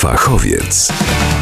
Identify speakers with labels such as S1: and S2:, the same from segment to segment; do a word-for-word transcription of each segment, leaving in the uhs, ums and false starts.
S1: Fachowiec.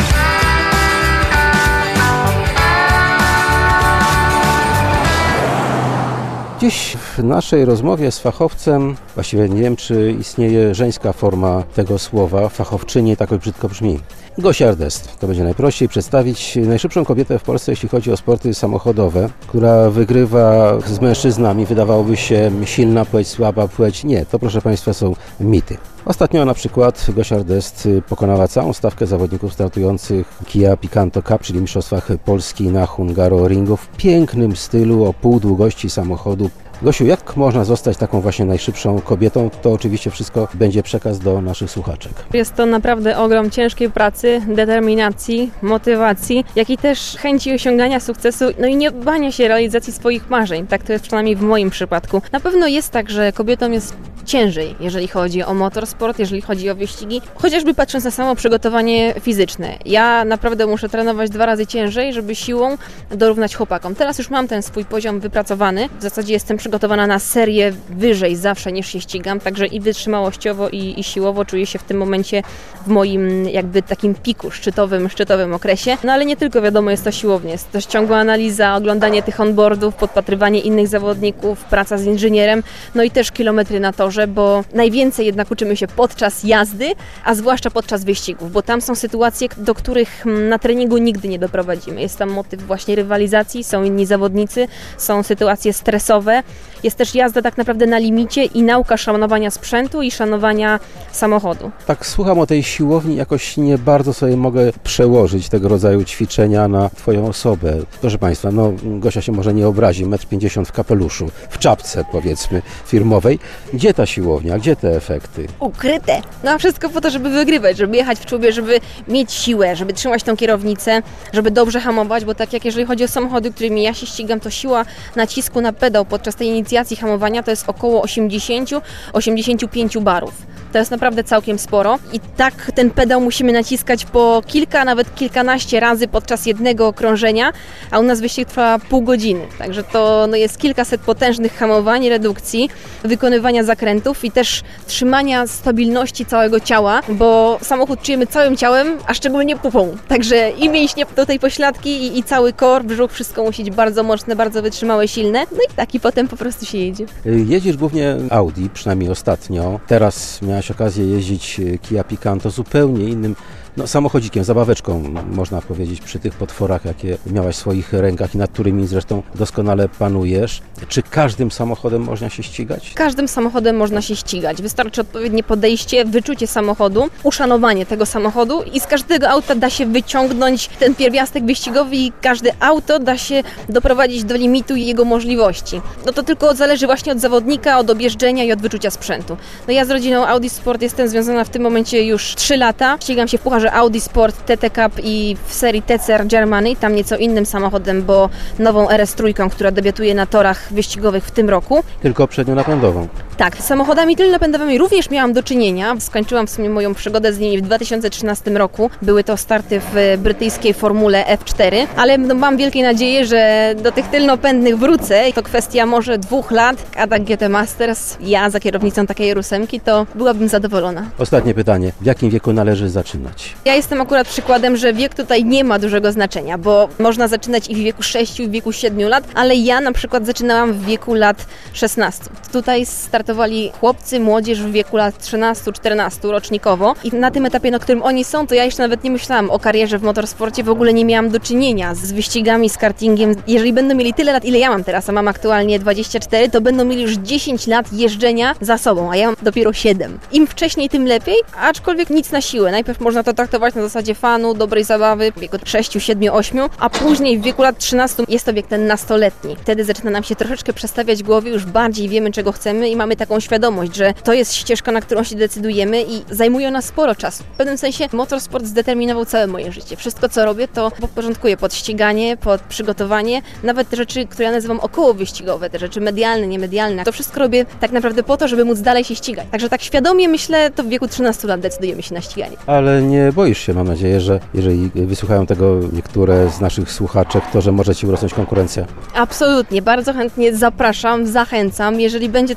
S2: Dziś w naszej rozmowie z fachowcem, właściwie nie wiem, czy istnieje żeńska forma tego słowa, fachowczyni, tak brzydko brzmi. Gosia Erdest. To będzie najprościej przedstawić najszybszą kobietę w Polsce, jeśli chodzi o sporty samochodowe, która wygrywa z mężczyznami. Wydawałoby się silna płeć, słaba płeć. Nie, to proszę Państwa są mity. Ostatnio na przykład Gosia Erdest pokonała całą stawkę zawodników startujących Kia Picanto Cup, czyli Mistrzostwach Polski na Hungaroringu w pięknym stylu o pół długości samochodu. Gosiu, jak można zostać taką właśnie najszybszą kobietą? To oczywiście wszystko będzie przekaz do naszych słuchaczek.
S3: Jest to naprawdę ogrom ciężkiej pracy, determinacji, motywacji, jak i też chęci osiągania sukcesu, no i nie bania się realizacji swoich marzeń. Tak to jest przynajmniej w moim przypadku. Na pewno jest tak, że kobietom jest ciężej, jeżeli chodzi o motorsport, jeżeli chodzi o wyścigi, chociażby patrząc na samo przygotowanie fizyczne. Ja naprawdę muszę trenować dwa razy ciężej, żeby siłą dorównać chłopakom. Teraz już mam ten swój poziom wypracowany. W zasadzie jestem przygotowana na serię wyżej zawsze niż się ścigam, także i wytrzymałościowo i, i siłowo czuję się w tym momencie w moim jakby takim piku szczytowym, szczytowym okresie. No ale nie tylko, wiadomo, jest to siłownie, jest też ciągła analiza, oglądanie tych onboardów, podpatrywanie innych zawodników, praca z inżynierem, no i też kilometry na torze, bo najwięcej jednak uczymy się podczas jazdy, a zwłaszcza podczas wyścigów, bo tam są sytuacje, do których na treningu nigdy nie doprowadzimy. Jest tam motyw właśnie rywalizacji, są inni zawodnicy, są sytuacje stresowe, jest też jazda tak naprawdę na limicie i nauka szanowania sprzętu i szanowania samochodu.
S2: Tak słucham o tej siłowni, jakoś nie bardzo sobie mogę przełożyć tego rodzaju ćwiczenia na Twoją osobę. Proszę Państwa, no Gosia się może nie obrazi, metr pięćdziesiąt w kapeluszu, w czapce powiedzmy firmowej. Gdzie ta siłownia, gdzie te efekty?
S3: Ukryte. No a wszystko po to, żeby wygrywać, żeby jechać w czubie, żeby mieć siłę, żeby trzymać tą kierownicę, żeby dobrze hamować, bo tak jak jeżeli chodzi o samochody, którymi ja się ścigam, to siła nacisku na pedał podczas tej inicjacji hamowania to jest około osiemdziesiąt do osiemdziesięciu pięciu barów. To jest naprawdę całkiem sporo i tak ten pedał musimy naciskać po kilka, nawet kilkanaście razy podczas jednego okrążenia, a u nas wyścig trwa pół godziny. Także to no, jest kilkaset potężnych hamowań, redukcji, wykonywania zakrętów i też trzymania stabilności całego ciała, bo samochód czujemy całym ciałem, a szczególnie pupą. Także i mięśnie do tej pośladki i, i cały kor, brzuch, wszystko musi być bardzo mocne, bardzo wytrzymałe, silne. No i tak i potem po prostu się jedzie.
S2: Jedziesz głównie Audi, przynajmniej ostatnio. Teraz miałaś okazję jeździć Kia Picanto zupełnie innym no, samochodzikiem, zabaweczką, można powiedzieć, przy tych potworach, jakie miałaś w swoich rękach i nad którymi zresztą doskonale panujesz. Czy każdym samochodem można się ścigać?
S3: Każdym samochodem można się ścigać. Wystarczy odpowiednie podejście, wyczucie samochodu, uszanowanie tego samochodu i z każdego auta da się wyciągnąć ten pierwiastek wyścigowy i każde auto da się doprowadzić do limitu i jego możliwości. No to tylko zależy właśnie od zawodnika, od objeżdżenia i od wyczucia sprzętu. No ja z rodziną Audi Sport jestem związana w tym momencie już trzy lata. Ścigam się w pucharze Audi Sport T T Cup i w serii T C R Germany, tam nieco innym samochodem, bo nową R S trzy, która debiutuje na torach wyścigowych w tym roku.
S2: Tylko przednionapędową.
S3: Tak, z samochodami tylnopędowymi również miałam do czynienia. Skończyłam w sumie moją przygodę z nimi w dwa tysiące trzynastym roku. Były to starty w brytyjskiej formule F cztery, ale no, mam wielkie nadzieję, że do tych tylnopędnych wrócę. To kwestia może dwóch lat. Adak G T Masters, ja za kierownicą takiej R osiem, to byłabym zadowolona.
S2: Ostatnie pytanie. W jakim wieku należy zaczynać?
S3: Ja jestem akurat przykładem, że wiek tutaj nie ma dużego znaczenia, bo można zaczynać i w wieku sześciu, i w wieku siedmiu lat, ale ja na przykład zaczynałam w wieku lat szesnastu. Tutaj startowali chłopcy, młodzież w wieku lat trzynastu, czternastu rocznikowo i na tym etapie, na którym oni są, to ja jeszcze nawet nie myślałam o karierze w motorsporcie, w ogóle nie miałam do czynienia z wyścigami, z kartingiem. Jeżeli będą mieli tyle lat, ile ja mam teraz, a mam aktualnie dwadzieścia cztery, to będą mieli już dziesięć lat jeżdżenia za sobą, a ja mam dopiero siedem. Im wcześniej, tym lepiej, aczkolwiek nic na siłę. Najpierw można to traktować na zasadzie fanu, dobrej zabawy w wieku sześciu, siedmiu, ośmiu, a później w wieku lat trzynastu jest to wiek ten nastoletni. Wtedy zaczyna nam się troszeczkę przestawiać głowy, już bardziej wiemy, czego chcemy i mamy taką świadomość, że to jest ścieżka, na którą się decydujemy i zajmuje nas sporo czasu. W pewnym sensie motorsport zdeterminował całe moje życie. Wszystko, co robię, to podporządkuję pod ściganie, pod przygotowanie, nawet te rzeczy, które ja nazywam okołowyścigowe, te rzeczy medialne, niemedialne. To wszystko robię tak naprawdę po to, żeby móc dalej się ścigać. Także tak świadomie myślę, to w wieku trzynastu lat decydujemy się na ściganie.
S2: Ale nie boisz się, mam nadzieję, że jeżeli wysłuchają tego niektóre z naszych słuchaczek, to że może Ci urosnąć konkurencja?
S3: Absolutnie, bardzo chętnie zapraszam, zachęcam. Jeżeli będzie tylko szansa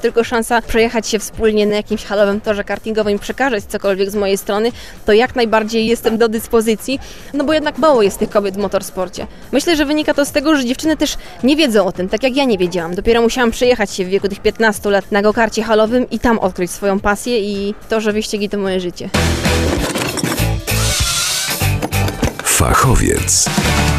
S3: szansa przejechać się wspólnie na jakimś halowym torze kartingowym i przekazać cokolwiek z mojej strony, to jak najbardziej jestem do dyspozycji, no bo jednak mało jest tych kobiet w motorsporcie. Myślę, że wynika to z tego, że dziewczyny też nie wiedzą o tym, tak jak ja nie wiedziałam. Dopiero musiałam przejechać się w wieku tych piętnastu lat na go-karcie halowym i tam odkryć swoją pasję i to, że wyścigi to moje życie.
S1: Fachowiec.